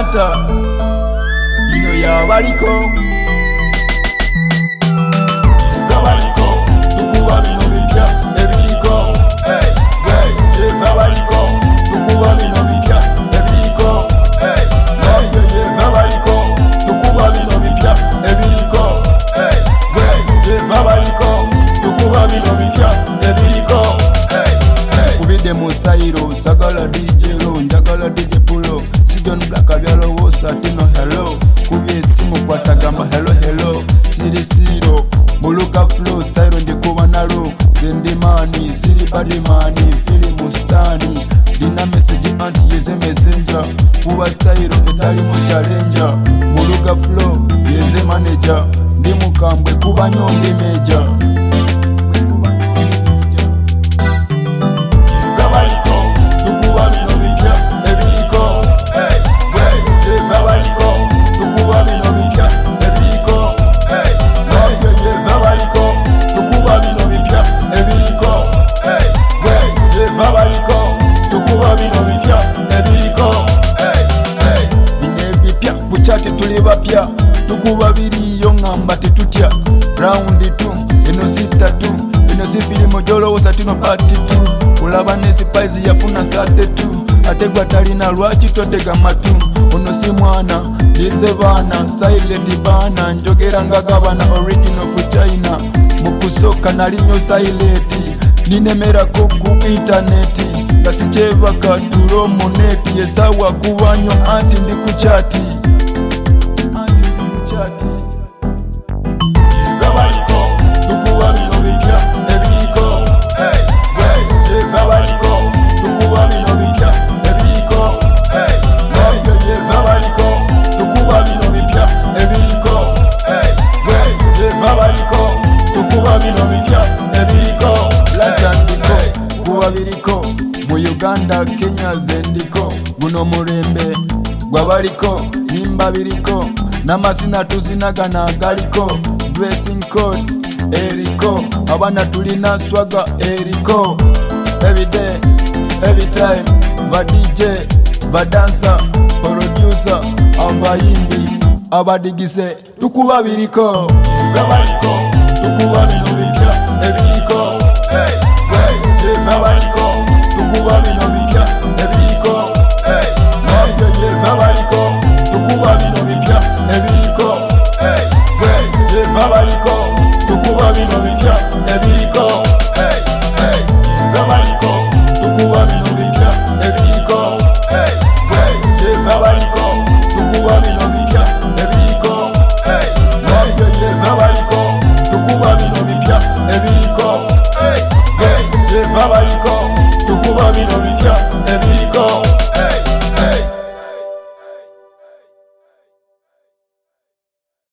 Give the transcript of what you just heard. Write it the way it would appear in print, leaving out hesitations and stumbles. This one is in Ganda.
Atlanta, ino yabaliko Vabaliko, tukuba bino bipya ebiriko. Hey, hey, Vabaliko, tukuba bino bipya ebiriko. Hey, hey, Vabaliko, tukuba bino bipya ebiriko. Hey, hey, Vabaliko, tukuba bino bipya ebiriko. Hey, hey, kubide mu style sagala DJ Lo, njagala DJ Pulo, Sijon Black abyalo wosa tino hello. Kubye simu kwatagamba hello hello, siri siro muluka flow style nje kuba nalo. Zendi mani siri body mani fili mustani, dina message anti yeze messenger. Kuba style etali mu challenger, muluka flow yeze manager. Ndi mukambwe kuba nyombi meja. Vabaliko, tukuba bino bipya ebiriko. Hey, hey, Vabaliko, tukuba bino bipya ebiriko. Hey, hey, Vabaliko, tukuba bino bipya ebiriko. Hey, hey, Vabaliko, tukuba bino bipya ebiriko. Hey, hey, bine bipya kuchati tuli bapya, tukuba biriyo ngamba tetutya. Round 2 eno sita tu, eno sifilimo jolo usatino part 2. Ulaba nesi paizi yafuna sate tu, ategwa talina lwaki totega matu. Ono si mwana dize bana silent bana, njogera ngagabana original for China. Mukusoka nalinyo silent, ninemera ko ku internet. Gasicheva katulo moneti yesawa kubanyo anti ndi kuchati. Vabaliko, tukuba bino bipya ebiriko. Hey, hey, Vabaliko, tukuba bino bipya ebiriko. Hey, hey, Vabaliko, tukuba bino bipya ebiriko. Hey, hey, Vabaliko, tukuba bino bipya ebiriko. Latandiko, kuba biriko mu Uganda, Kenya zendiko. Guno mulembe gwabaliko, nimba biriko, namasina tuzinagana galiko. Dressing code eriko, abana tulina swaga eriko. Every day, every time, va DJ, va dancer, producer, abayimbi, abadigise, tukuba biriko. Vabaliko, tukuba biriko.